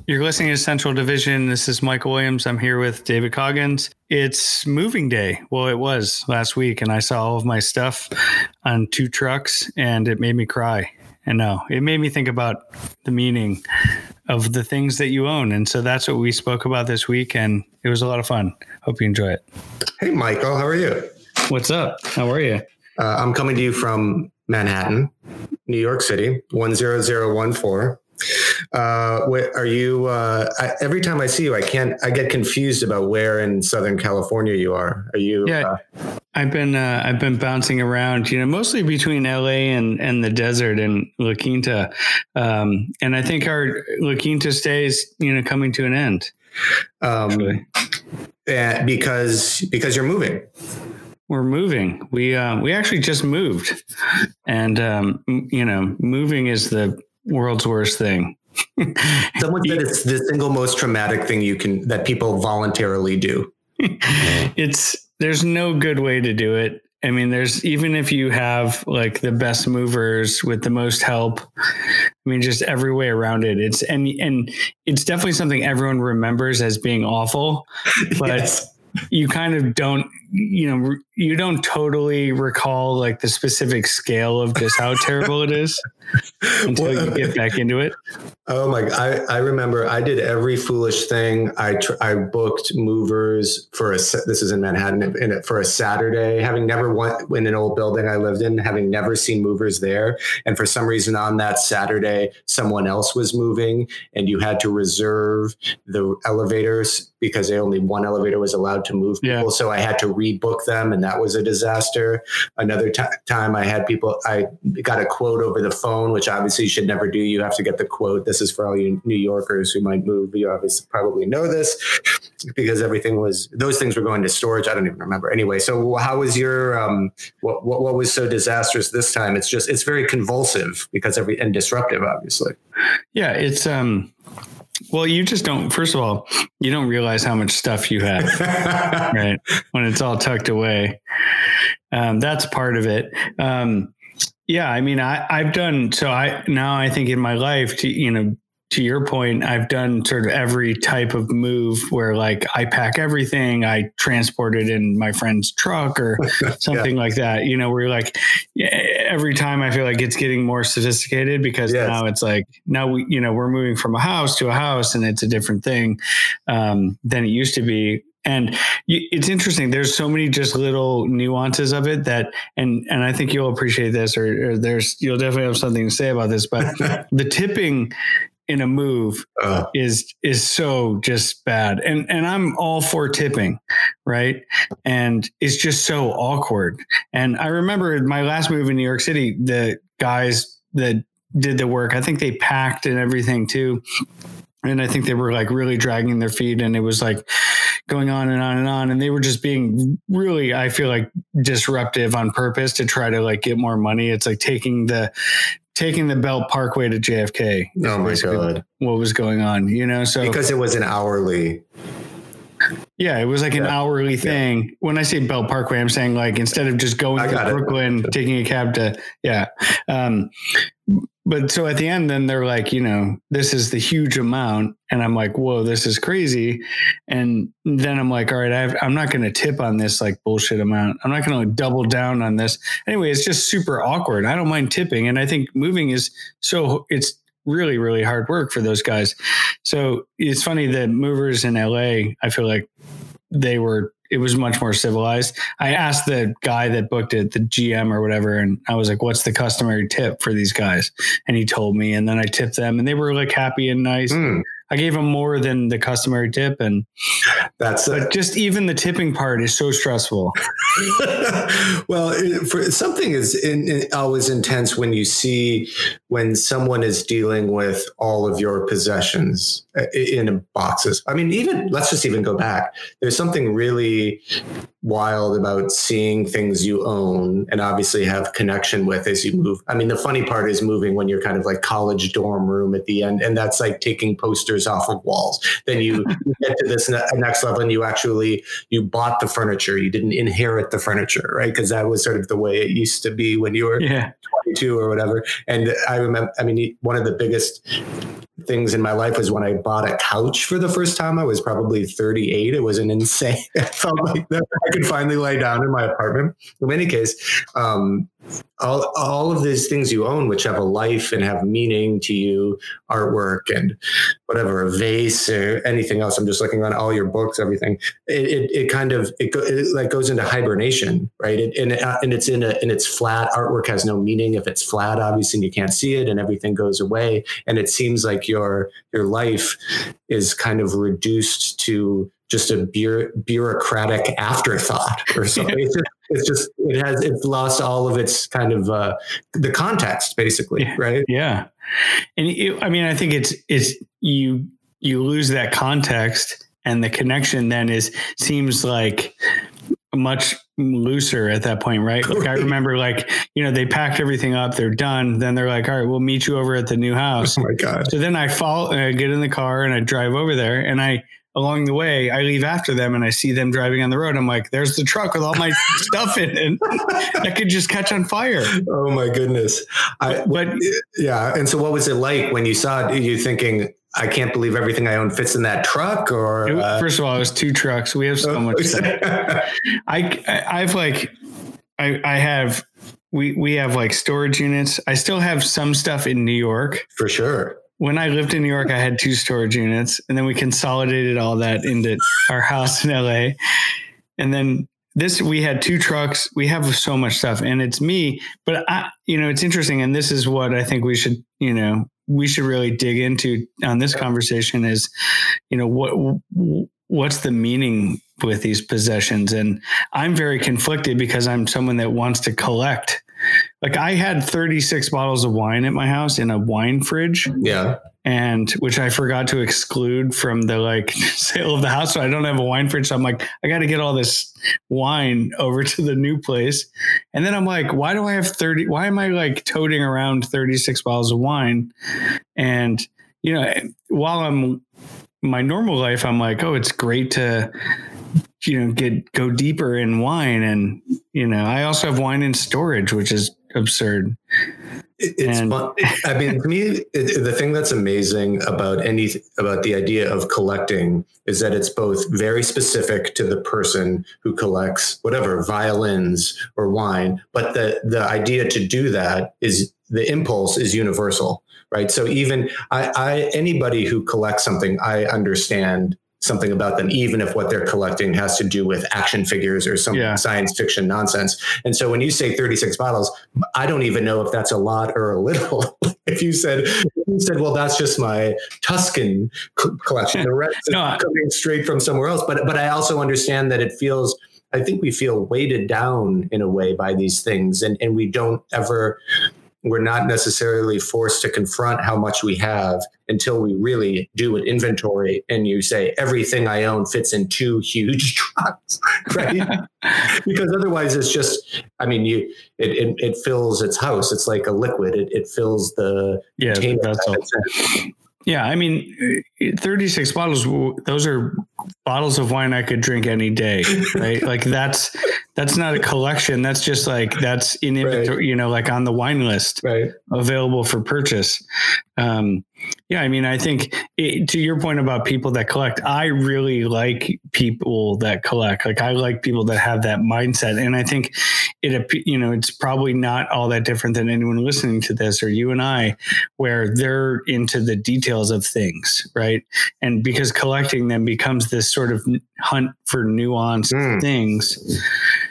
You're listening to Central Division. This is Michael Williams. I'm here with David Coggins. It's moving day. Well, it was last week, and I saw all of my stuff on 2 trucks, and it made me cry. And no, it made me think about the meaning of the things that you own. And so that's what we spoke about this week, and it was a lot of fun. Hope you enjoy it. Hey, Michael, how are you? What's up? How are you? I'm coming to you from Manhattan, New York City, 10014. What are you? Every time I see you, I get confused about where in Southern California you are. Are you? Yeah, I've been bouncing around, mostly between LA and the desert and La Quinta. And I think our La Quinta stay is, coming to an end. Because you're moving. We're moving. We actually just moved, and moving is the world's worst thing. Someone said it's the single most traumatic thing that people voluntarily do. There's no good way to do it. I mean, even if you have like the best movers with the most help, just every way around it. It's definitely something everyone remembers as being awful, but yes. You kind of don't, you don't totally recall like the specific scale of just how terrible it is until you get back into it. Oh my! I remember I did every foolish thing. I booked movers this is in Manhattan, for a Saturday, having never went in an old building I lived in, having never seen movers there. And for some reason on that Saturday, someone else was moving and you had to reserve the elevators because only one elevator was allowed to move people. Yeah. So I had to rebook them, and that was a disaster. Another time I got a quote over the phone, which obviously you should never do. You have to get the quote. This is for all you New Yorkers who might move. You obviously probably know this because those things were going to storage. I don't even remember. Anyway, so how was your, what was so disastrous this time? It's very convulsive and disruptive, obviously. Yeah, it's, well, you just don't, first of all, you don't realize how much stuff you have, right? When it's all tucked away. That's part of it. Yeah, I've done, I think in my life, to your point, I've done sort of every type of move where like I pack everything, I transport it in my friend's truck or something like that, where you're like, every time I feel like it's getting more sophisticated because now it's like, we're moving from a house to a house and it's a different thing than it used to be. And it's interesting. There's so many just little nuances of it that, and I think you'll appreciate this, or you'll definitely have something to say about this, but the tipping in a move is so just bad. And I'm all for tipping, right? And it's just so awkward. And I remember my last move in New York City, the guys that did the work, I think they packed and everything too. And I think they were like really dragging their feet, and it was like going on and on and on. And they were just being really, I feel like, disruptive on purpose to try to like get more money. It's like taking the Belt Parkway to JFK. Oh my God. What was going on, So because it was an hourly. Yeah, it was like an hourly thing. Yeah. When I say Belt Parkway, I'm saying like instead of just going to Brooklyn, taking a cab to, but so at the end, then they're like, this is the huge amount. And I'm like, whoa, this is crazy. And then I'm like, all right, I'm not going to tip on this like bullshit amount. I'm not going to double down on this. Anyway, it's just super awkward. I don't mind tipping. And I think moving it's really, really hard work for those guys. So it's funny that movers in LA, I feel like it was much more civilized. I asked the guy that booked it, the GM or whatever, and I was like, what's the customary tip for these guys? And he told me, and then I tipped them, and they were like happy and nice. I gave them more than the customary tip. And but just even the tipping part is so stressful. Well, something is always intense when someone is dealing with all of your possessions in boxes. Let's just even go back. There's something really wild about seeing things you own and obviously have connection with as you move. I mean, the funny part is moving when you're kind of like college dorm room at the end, and that's like taking posters off of walls. Then you get to this next level and you bought the furniture. You didn't inherit the furniture, right? Because that was sort of the way it used to be when you were 22 or whatever. And I remember, I mean, one of the biggest things in my life was when I bought a couch for the first time. I was probably 38. It was an insane. I felt like that I could finally lay down in my apartment. In any case, all of these things you own, which have a life and have meaning to you, artwork and whatever, a vase or anything else. I'm just looking around all your books, everything. It like goes into hibernation, right? And it's flat. Artwork has no meaning if it's flat, obviously, and you can't see it, and everything goes away. And it seems like your life is kind of reduced to just a bureaucratic afterthought or something. It's lost all of its kind of the context, basically, right? Yeah, and I think it's you lose that context, and the connection then seems like much looser at that point, right? Like I remember, like, they packed everything up, they're done, then they're like, all right, we'll meet you over at the new house. Oh my God! So then I get in the car and I drive over there, and along the way, I leave after them and I see them driving on the road. I'm like, there's the truck with all my stuff in it. That could just catch on fire. Oh my goodness. Yeah. And so what was it like when you saw it? Are you thinking, I can't believe everything I own fits in that truck? Or first of all, it was 2 trucks. We have so much stuff. We have like storage units. I still have some stuff in New York. For sure. When I lived in New York, I had 2 storage units, and then we consolidated all that into our house in LA. And then we had 2 trucks. We have so much stuff, and it's me. But it's interesting, and this is what I think we should really dig into on this conversation is, what's the meaning with these possessions? And I'm very conflicted because I'm someone that wants to collect. Like I had 36 bottles of wine at my house in a wine fridge. Yeah. And which I forgot to exclude from the sale of the house. So I don't have a wine fridge. So I'm like, I got to get all this wine over to the new place. And then I'm like, why am I like toting around 36 bottles of wine? And, while I'm my normal life, I'm like, oh, it's great to, go deeper in wine. And, I also have wine in storage, which is absurd. It's fun. I mean, to me, the thing that's amazing about the idea of collecting is that it's both very specific to the person who collects whatever, violins or wine. But the idea to do that is the impulse is universal, right? So even anybody who collects something, I understand something about them, even if what they're collecting has to do with action figures or some science fiction nonsense. And so when you say 36 bottles, I don't even know if that's a lot or a little. If you said, well, that's just my Tuscan collection. The rest is coming straight from somewhere else. But I also understand that I think we feel weighted down in a way by these things. And we're not necessarily forced to confront how much we have until we really do an inventory and you say everything I own fits in 2 huge trucks, right? Because otherwise it's just, it fills its house. It's like a liquid. It fills the container. That's all. Yeah. 36 bottles, those are bottles of wine I could drink any day, right? Like that's not a collection. That's just that's in inventory, like on the wine list, right, available for purchase. I think to your point about people that collect, I really like people that collect. Like I like people that have that mindset. And I think it's probably not all that different than anyone listening to this or you and I, where they're into the details of things, right? And because collecting them becomes this sort of hunt for nuanced things.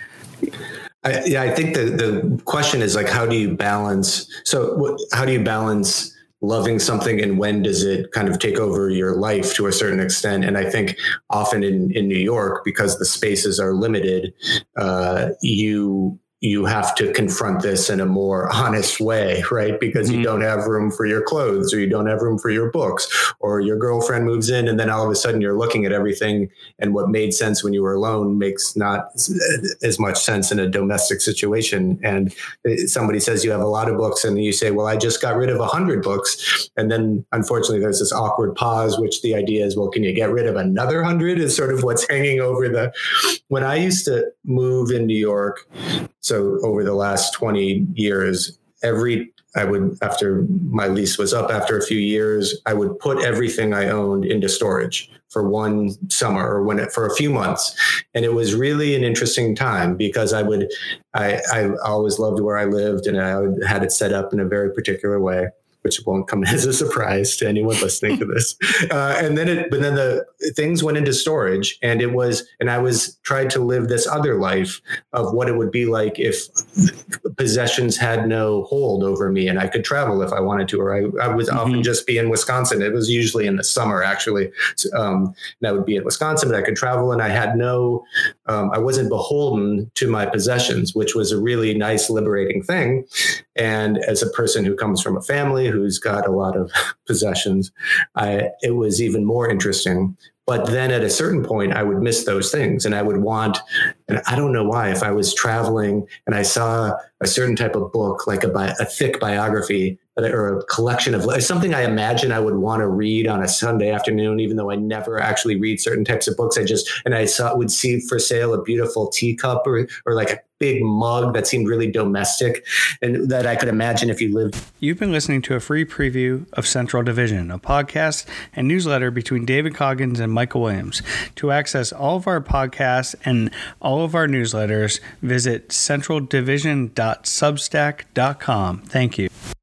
I think the question is how do you balance? So how do you balance loving something and when does it kind of take over your life to a certain extent? And I think often in New York, because the spaces are limited, you you have to confront this in a more honest way, right? Because you don't have room for your clothes, or you don't have room for your books, or your girlfriend moves in, and then all of a sudden you're looking at everything, and what made sense when you were alone makes not as much sense in a domestic situation. And somebody says you have a lot of books, and you say, well, I just got rid of 100 books. And then unfortunately there's this awkward pause, which the idea is, well, can you get rid of another 100 is sort of what's hanging over the, when I used to move in New York, so over the last 20 years, after my lease was up, after a few years, I would put everything I owned into storage for one summer, or for a few months. And it was really an interesting time, because I always loved where I lived, and I had it set up in a very particular way, which won't come as a surprise to anyone listening to this. But then the things went into storage, and I was trying to live this other life of what it would be like if possessions had no hold over me, and I could travel if I wanted to, or I would often just be in Wisconsin. It was usually in the summer, actually. And I would be in Wisconsin, but I could travel, and I had I wasn't beholden to my possessions, which was a really nice, liberating thing. And as a person who comes from a family who's got a lot of possessions, it was even more interesting. But then at a certain point, I would miss those things, and I would want, and I don't know why, if I was traveling and I saw a certain type of book, like a thick biography, or a collection of something I imagine I would want to read on a Sunday afternoon, even though I never actually read certain types of books. Would see for sale a beautiful teacup or like a big mug that seemed really domestic, and that I could imagine if you lived. You've been listening to a free preview of Central Division, a podcast and newsletter between David Coggins and Michael Williams. To access all of our podcasts and all of our newsletters, visit centraldivision.substack.com. Thank you.